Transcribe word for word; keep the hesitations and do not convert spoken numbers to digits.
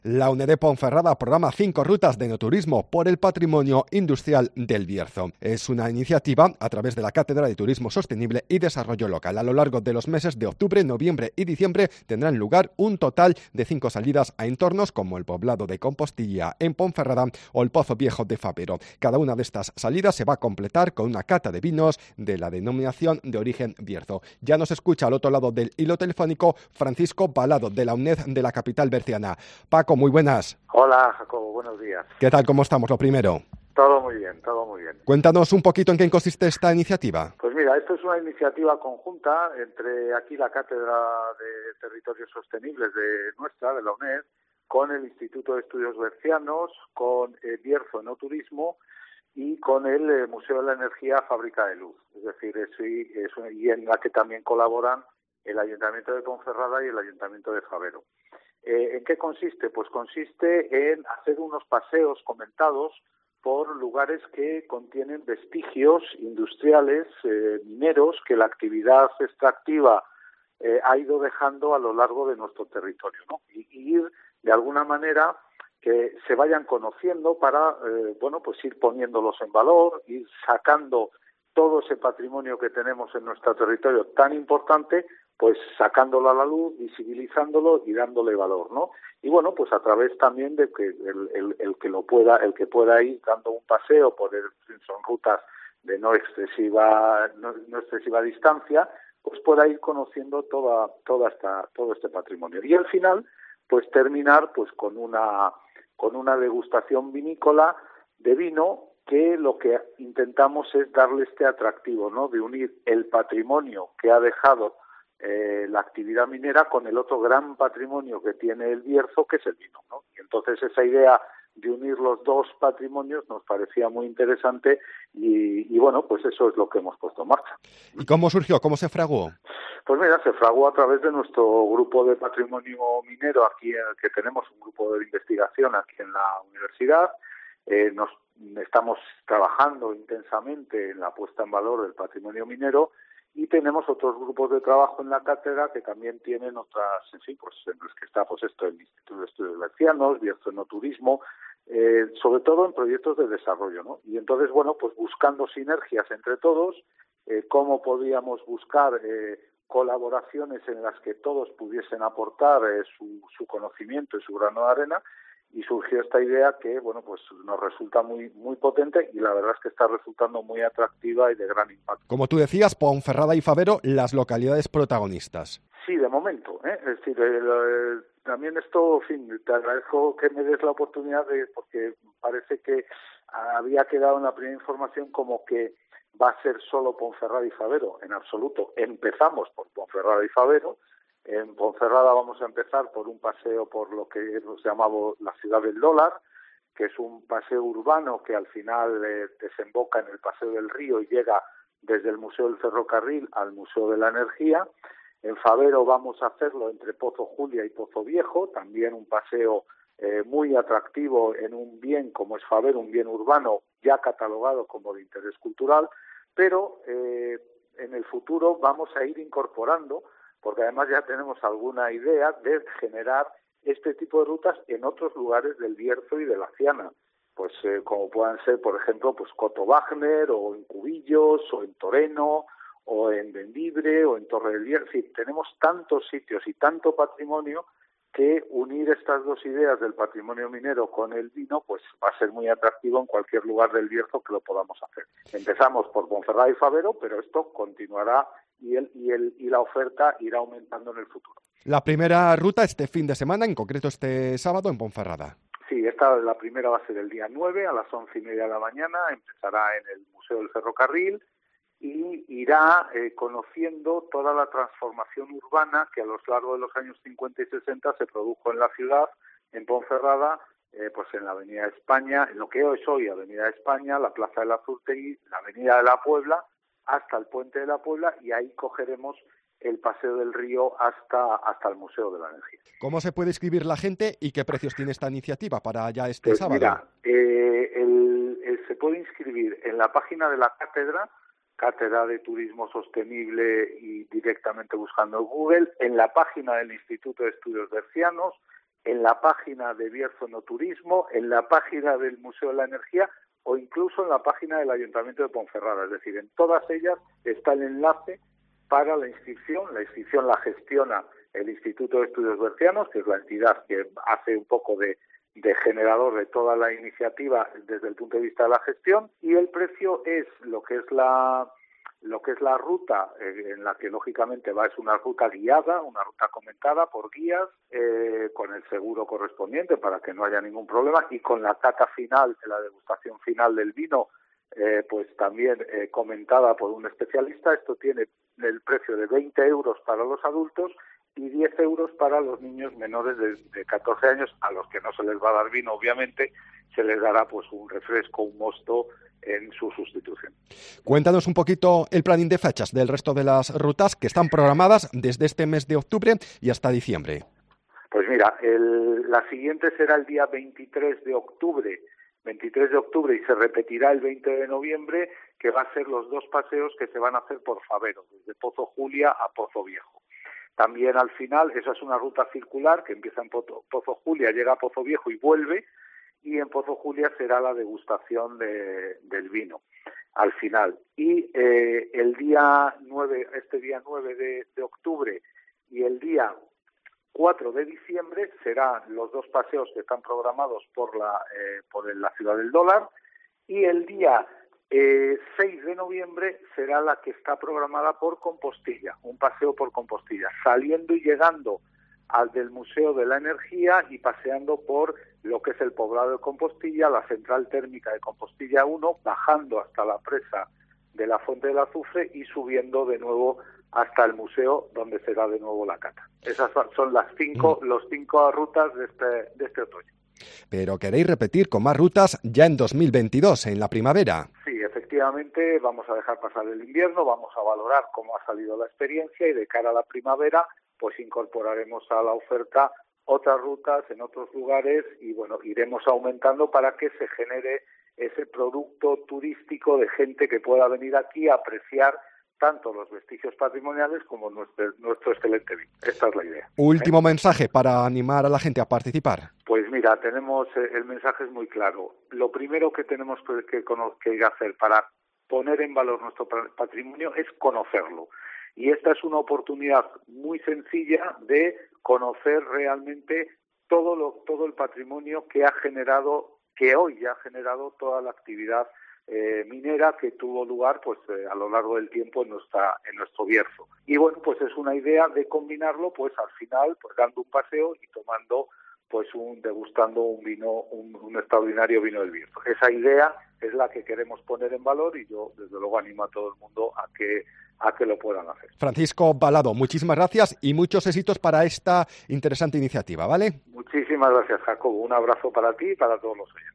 La UNED de Ponferrada programa cinco rutas de enoturismo por el patrimonio industrial del Bierzo. Es una iniciativa a través de la Cátedra de Turismo Sostenible y Desarrollo Local. A lo largo de los meses de octubre, noviembre y diciembre tendrán lugar un total de cinco salidas a entornos como el poblado de Compostilla en Ponferrada o el Pozo Viejo de Fabero. Cada una de estas salidas se va a completar con una cata de vinos de la denominación de origen Bierzo. Ya nos escucha al otro lado del hilo telefónico Francisco Balado, de la UNED de la capital berciana. Paco, muy buenas. Hola, Jacobo, buenos días. ¿Qué tal? ¿Cómo estamos? Lo primero. Todo muy bien, todo muy bien. Cuéntanos un poquito en qué consiste esta iniciativa. Pues mira, esto es una iniciativa conjunta entre aquí la Cátedra de Territorios Sostenibles de nuestra, de la UNED, con el Instituto de Estudios Bercianos, con el Bierzo Enoturismo y con el eh, Museo de la Energía Fábrica de Luz. Es decir, es, es, y en la que también colaboran el Ayuntamiento de Ponferrada y el Ayuntamiento de Fabero. Eh, ¿En qué consiste? Pues consiste en hacer unos paseos comentados por lugares que contienen vestigios industriales, eh, mineros, que la actividad extractiva eh, ha ido dejando a lo largo de nuestro territorio, ¿no? Y, y ir, de alguna manera, que se vayan conociendo para, eh, bueno, pues ir poniéndolos en valor, ir sacando todo ese patrimonio que tenemos en nuestro territorio tan importante, pues sacándolo a la luz, visibilizándolo y dándole valor, ¿no? Y bueno, pues a través también de que el, el, el que lo pueda, el que pueda ir dando un paseo por el, son rutas de no excesiva, no, no excesiva distancia, pues pueda ir conociendo toda, toda esta, todo este patrimonio. Y al final, pues terminar pues con una, con una degustación vinícola de vino, que lo que intentamos es darle este atractivo, ¿no? De unir el patrimonio que ha dejado Eh, la actividad minera con el otro gran patrimonio que tiene el Bierzo, que es el vino, ¿no? Y entonces esa idea de unir los dos patrimonios nos parecía muy interesante y, y bueno, pues eso es lo que hemos puesto en marcha. ¿Y cómo surgió? ¿Cómo se fraguó? Pues mira, se fraguó a través de nuestro grupo de patrimonio minero aquí, que tenemos un grupo de investigación aquí en la universidad. Eh, nos estamos trabajando intensamente en la puesta en valor del patrimonio minero. Y tenemos otros grupos de trabajo en la cátedra que también tienen otras, en fin, pues en los que está pues esto, el Instituto de Estudios Bercianos, Bierzo Enoturismo, eh, sobre todo en proyectos de desarrollo, ¿no? Y entonces, bueno, pues buscando sinergias entre todos, eh, cómo podíamos buscar eh, colaboraciones en las que todos pudiesen aportar eh, su, su conocimiento y su grano de arena, y surgió esta idea que, bueno, pues nos resulta muy muy potente y la verdad es que está resultando muy atractiva y de gran impacto. Como tú decías, Ponferrada y Fabero, las localidades protagonistas. Sí, de momento, ¿eh? Es decir, eh, eh, también esto, en fin, te agradezco que me des la oportunidad de, porque parece que había quedado en la primera información como que va a ser solo Ponferrada y Fabero. En absoluto, empezamos por Ponferrada y Fabero. En Ponferrada vamos a empezar por un paseo por lo que hemos llamado la ciudad del dólar, que es un paseo urbano que al final eh, desemboca en el Paseo del Río y llega desde el Museo del Ferrocarril al Museo de la Energía. En Fabero vamos a hacerlo entre Pozo Julia y Pozo Viejo, también un paseo eh, muy atractivo en un bien como es Fabero, un bien urbano ya catalogado como de interés cultural, pero eh, en el futuro vamos a ir incorporando, porque además ya tenemos alguna idea de generar este tipo de rutas en otros lugares del Bierzo y de la Ciana, pues eh, como puedan ser, por ejemplo, pues Coto Wagner, o en Cubillos, o en Toreno, o en Bendibre, o en Torre del Bierzo. Sí, tenemos tantos sitios y tanto patrimonio que unir estas dos ideas del patrimonio minero con el vino pues va a ser muy atractivo en cualquier lugar del Bierzo que lo podamos hacer. Empezamos por Ponferrada y Fabero, pero esto continuará y el y el y la oferta irá aumentando en el futuro. La primera ruta este fin de semana, en concreto este sábado en Ponferrada. Sí, esta la primera va a ser el día nueve a las once y media de la mañana, empezará en el Museo del Ferrocarril y irá eh, conociendo toda la transformación urbana que a lo largo de los años cincuenta y sesenta se produjo en la ciudad, en Ponferrada, eh, pues en la Avenida de España, en lo que hoy es hoy Avenida de España, la Plaza de la Azurtegui, la Avenida de la Puebla, hasta el Puente de la Puebla, y ahí cogeremos el Paseo del Río hasta, hasta el Museo de la Energía. ¿Cómo se puede inscribir la gente y qué precios tiene esta iniciativa para ya este pues sábado? Mira, eh, el, el, se puede inscribir en la página de la cátedra, Cátedra de Turismo Sostenible, y directamente buscando en Google, en la página del Instituto de Estudios Bercianos, en la página de Bierzo Enoturismo, en la página del Museo de la Energía o incluso en la página del Ayuntamiento de Ponferrada. Es decir, en todas ellas está el enlace para la inscripción. La inscripción la gestiona el Instituto de Estudios Bercianos, que es la entidad que hace un poco de, de generador de toda la iniciativa desde el punto de vista de la gestión, y el precio es lo que es la lo que es la ruta eh, en la que lógicamente va, es una ruta guiada, una ruta comentada por guías, eh, con el seguro correspondiente para que no haya ningún problema, y con la cata final, la degustación final del vino, eh, pues también eh, comentada por un especialista. Esto tiene el precio de veinte euros para los adultos y diez euros para los niños menores de, de catorce años, a los que no se les va a dar vino, obviamente, se les dará pues un refresco, un mosto en su sustitución. Cuéntanos un poquito el planning de fechas del resto de las rutas que están programadas desde este mes de octubre y hasta diciembre. Pues mira, el, la siguiente será el día veintitrés de octubre, veintitrés de octubre, y se repetirá el veinte de noviembre, que va a ser los dos paseos que se van a hacer por Favero, desde Pozo Julia a Pozo Viejo. También al final, esa es una ruta circular que empieza en Pozo, Pozo Julia, llega a Pozo Viejo y vuelve, y en Pozo Julia será la degustación de, del vino al final. Y eh, el día nueve, este día nueve de, de octubre y el día cuatro de diciembre serán los dos paseos que están programados por la, eh, por la Ciudad del Dólar, y el día eh, seis de noviembre será la que está programada por Compostilla, un paseo por Compostilla, saliendo y llegando al del Museo de la Energía y paseando por lo que es el poblado de Compostilla, la central térmica de Compostilla uno, bajando hasta la presa de la Fuente del Azufre y subiendo de nuevo hasta el museo, donde será de nuevo la cata. Esas son las cinco, mm. los cinco rutas de este, de este otoño. Pero queréis repetir con más rutas ya en dos mil veintidós, en la primavera. Sí, efectivamente, vamos a dejar pasar el invierno, vamos a valorar cómo ha salido la experiencia, y de cara a la primavera pues incorporaremos a la oferta otras rutas en otros lugares, y bueno, iremos aumentando para que se genere ese producto turístico de gente que pueda venir aquí a apreciar tanto los vestigios patrimoniales como nuestro, nuestro excelente vino. Esta es la idea. Último ¿Eh? mensaje para animar a la gente a participar. Pues mira, tenemos eh, el mensaje es muy claro. Lo primero que tenemos que, que, que hacer para poner en valor nuestro patrimonio es conocerlo. Y esta es una oportunidad muy sencilla de conocer realmente todo lo, todo el patrimonio que ha generado, que hoy ya ha generado toda la actividad eh, minera que tuvo lugar pues eh, a lo largo del tiempo en nuestra en nuestro Bierzo. Y bueno, pues es una idea de combinarlo pues al final pues dando un paseo y tomando pues un degustando un vino, un, un extraordinario vino del Bierzo. Esa idea es la que queremos poner en valor, y yo desde luego animo a todo el mundo a que a que lo puedan hacer. Balado Balado, muchísimas gracias y muchos éxitos para esta interesante iniciativa, ¿vale? Muchísimas gracias, Jacobo. Un abrazo para ti y para todos los oyentes.